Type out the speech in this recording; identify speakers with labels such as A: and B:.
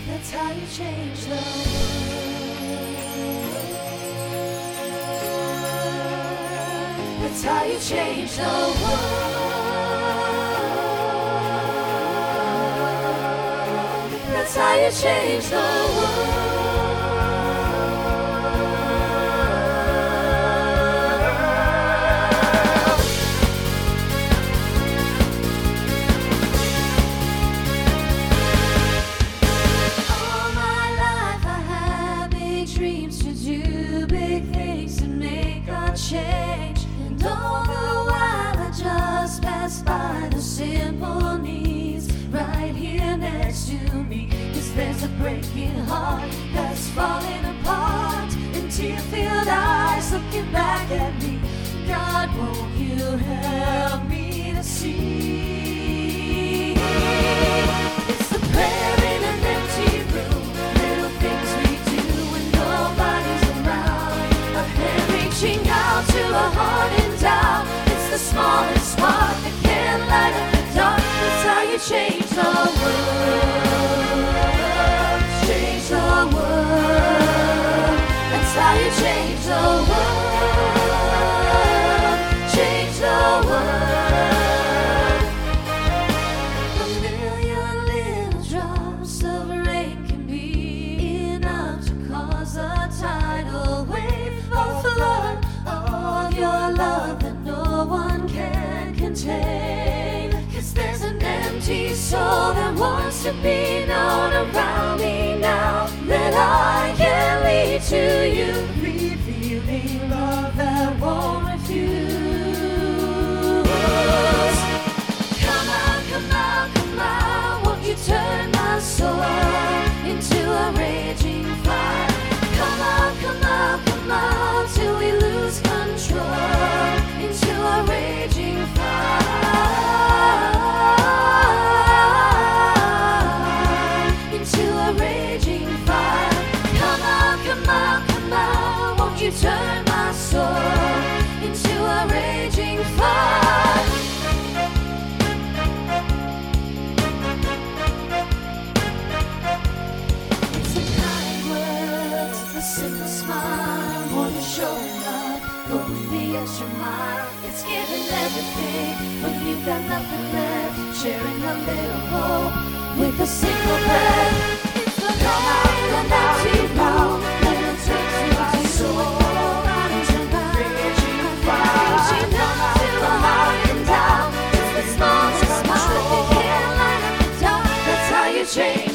A: That's how you change the world. That's how you change the world. That's how you change the world. Change, and all the while I just pass by the simple needs right here next to me. 'Cause there's a breaking heart that's falling apart, and tear-filled eyes looking back at me. God, won't you help me to see? It's the prayer in an empty room, little things we do when nobody's around, a hand reaching out to a heart in doubt. It's the smallest spark that can light up the dark. That's how you change the world. Change the world. That's how you change the world. Change the world. A million little drops of rain can be enough to cause a tidal wave, a flood of your love that no one can contain. 'Cause there's an empty soul that wants to be known around me now, that I can lead to you, revealing love that won't refuse. Come out, come out, come out, won't you turn my soul into a raging fire? Come out, come out, come out, till we lose control, into a raging fire, into a raging fire. Come out, come out, come out, won't you turn my soul into a raging fire? It's the kind words, the simple smile, more than showing up, going the extra mile. It's giving everything when you've got nothing left, sharing a little hope with a single breath. It's the come out, come out, come out, little takes me to soul, reaching out to a heart in doubt. It's the smallest smile that can light up the dark. That's how you change.